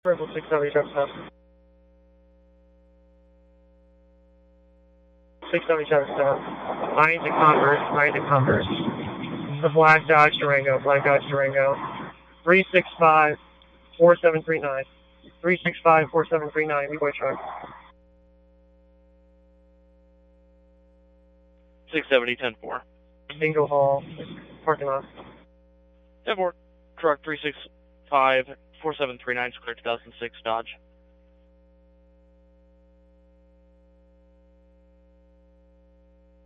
Purple 670 truck stop. 670 truck stop. I need the Converse. This is the black Dodge Durango. 365 4739. 365 4739. B-boy truck. 670 10-4. Bingo Hall. Parking lot. 10-4. Truck 365 4739, clear 2006 Dodge.